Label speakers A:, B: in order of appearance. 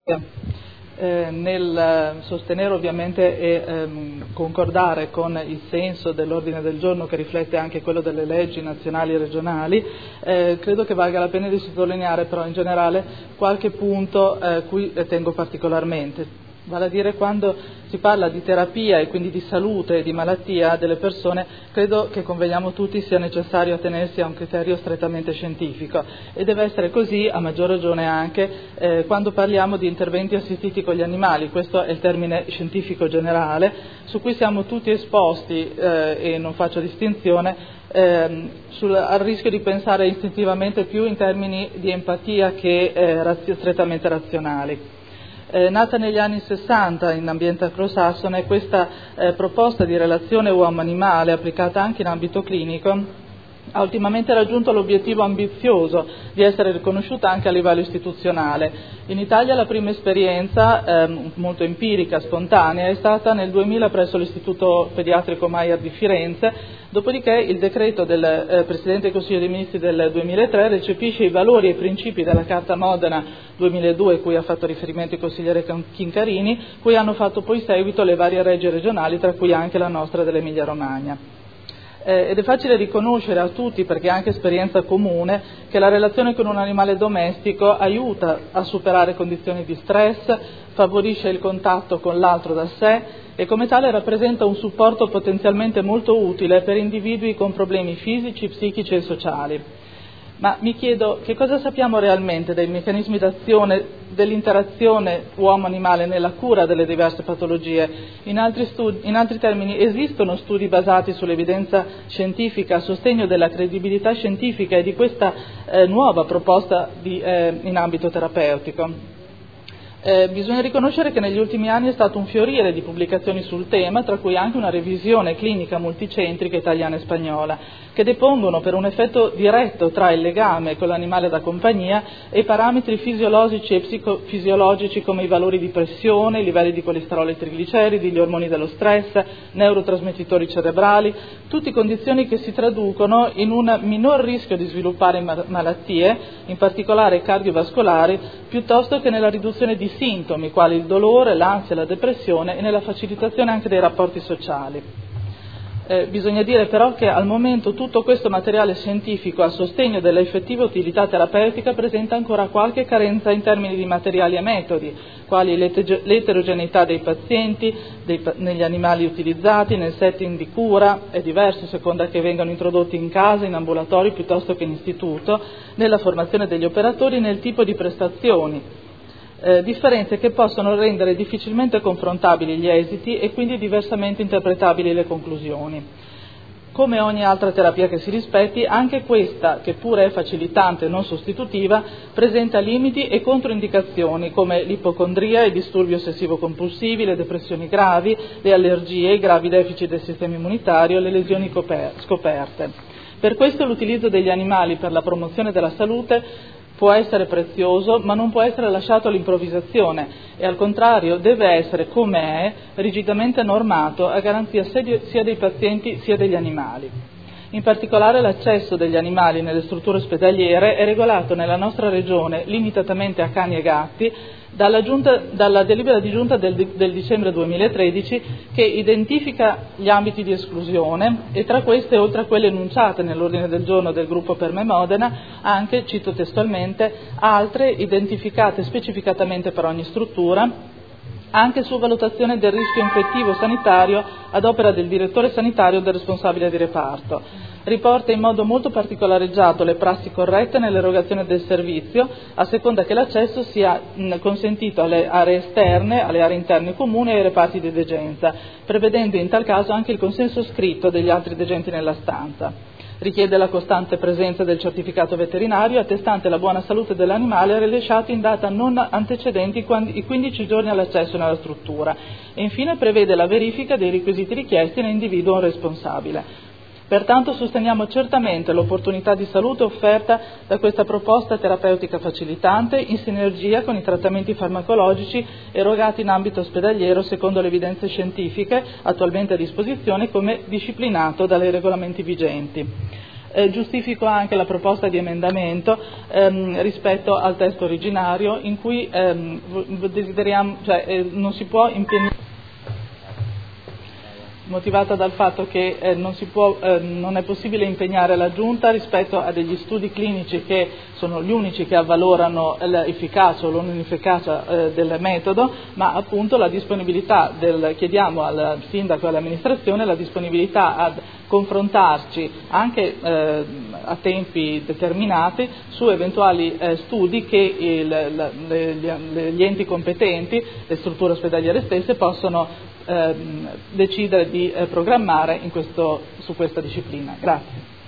A: Nel sostenere ovviamente e concordare con il senso dell'ordine del giorno, che riflette anche quello delle leggi nazionali e regionali, credo che valga la pena di sottolineare però in generale qualche punto cui tengo particolarmente. Vale a dire, quando si parla di terapia e quindi di salute e di malattia delle persone, credo che conveniamo tutti sia necessario attenersi a un criterio strettamente scientifico, e deve essere così a maggior ragione anche quando parliamo di interventi assistiti con gli animali. Questo è il termine scientifico generale su cui siamo tutti esposti, e non faccio distinzione, al rischio di pensare istintivamente più in termini di empatia che strettamente razionali. Nata negli anni 60 in ambiente anglosassone, questa proposta di relazione uomo-animale, applicata anche in ambito clinico, ha ultimamente raggiunto l'obiettivo ambizioso di essere riconosciuta anche a livello istituzionale. In Italia la prima esperienza, molto empirica, spontanea, è stata nel 2000 presso l'Istituto Pediatrico Maier di Firenze, dopodiché il decreto del Presidente del Consiglio dei Ministri del 2003 recepisce i valori e i principi della Carta Modena 2002, cui ha fatto riferimento il consigliere Chincarini, cui hanno fatto poi seguito le varie leggi regionali, tra cui anche la nostra dell'Emilia Romagna. Ed è facile riconoscere a tutti, perché è anche esperienza comune, che la relazione con un animale domestico aiuta a superare condizioni di stress, favorisce il contatto con l'altro da sé e come tale rappresenta un supporto potenzialmente molto utile per individui con problemi fisici, psichici e sociali. Ma mi chiedo, che cosa sappiamo realmente dei meccanismi d'azione dell'interazione uomo-animale nella cura delle diverse patologie? In altri termini, esistono studi basati sull'evidenza scientifica a sostegno della credibilità scientifica e di questa nuova proposta in ambito terapeutico? Bisogna riconoscere che negli ultimi anni è stato un fiorire di pubblicazioni sul tema, tra cui anche una revisione clinica multicentrica italiana e spagnola, che depongono per un effetto diretto tra il legame con l'animale da compagnia e parametri fisiologici e psicofisiologici come i valori di pressione, i livelli di colesterolo e trigliceridi, gli ormoni dello stress, neurotrasmettitori cerebrali, tutte condizioni che si traducono in un minor rischio di sviluppare malattie, in particolare cardiovascolari, piuttosto che nella riduzione di sintomi quali il dolore, l'ansia, la depressione, e nella facilitazione anche dei rapporti sociali. Bisogna dire però che al momento tutto questo materiale scientifico a sostegno dell'effettiva utilità terapeutica presenta ancora qualche carenza in termini di materiali e metodi, quali l'eterogeneità dei pazienti, negli animali utilizzati, nel setting di cura, è diverso a seconda che vengano introdotti in casa, in ambulatori piuttosto che in istituto, nella formazione degli operatori, nel tipo di prestazioni. Differenze che possono rendere difficilmente confrontabili gli esiti e quindi diversamente interpretabili le conclusioni. Come ogni altra terapia che si rispetti, anche questa, che pure è facilitante e non sostitutiva, presenta limiti e controindicazioni come l'ipocondria, i disturbi ossessivo-compulsivi, le depressioni gravi, le allergie, i gravi deficit del sistema immunitario, le lesioni scoperte. Per questo l'utilizzo degli animali per la promozione della salute può essere prezioso, ma non può essere lasciato all'improvvisazione e al contrario deve essere, come è, rigidamente normato a garanzia sia dei pazienti sia degli animali. In particolare l'accesso degli animali nelle strutture ospedaliere è regolato nella nostra regione limitatamente a cani e gatti dalla delibera di giunta del dicembre 2013 che identifica gli ambiti di esclusione e tra queste, oltre a quelle enunciate nell'ordine del giorno del gruppo Per Me Modena, anche, cito testualmente, altre identificate specificatamente per ogni struttura, anche su valutazione del rischio infettivo sanitario ad opera del direttore sanitario o del responsabile di reparto. Riporta in modo molto particolareggiato le prassi corrette nell'erogazione del servizio, a seconda che l'accesso sia consentito alle aree esterne, alle aree interne comuni e ai reparti di degenza, prevedendo in tal caso anche il consenso scritto degli altri degenti nella stanza. Richiede la costante presenza del certificato veterinario attestante la buona salute dell'animale rilasciato in data non antecedenti i 15 giorni all'accesso nella struttura e infine prevede la verifica dei requisiti richiesti e ne individua un responsabile. Pertanto sosteniamo certamente l'opportunità di salute offerta da questa proposta terapeutica facilitante in sinergia con i trattamenti farmacologici erogati in ambito ospedaliero secondo le evidenze scientifiche attualmente a disposizione come disciplinato dai regolamenti vigenti. Giustifico anche la proposta di emendamento rispetto al testo originario, in cui desideriamo, non si può impegnare, motivata dal fatto che non è possibile impegnare la Giunta rispetto a degli studi clinici che sono gli unici che avvalorano l'efficacia o l'inefficacia del metodo, ma appunto la disponibilità chiediamo al Sindaco e all'amministrazione la disponibilità a confrontarci anche a tempi determinati su eventuali studi che gli enti competenti, le strutture ospedaliere stesse possono decidere di programmare su questa disciplina. Grazie.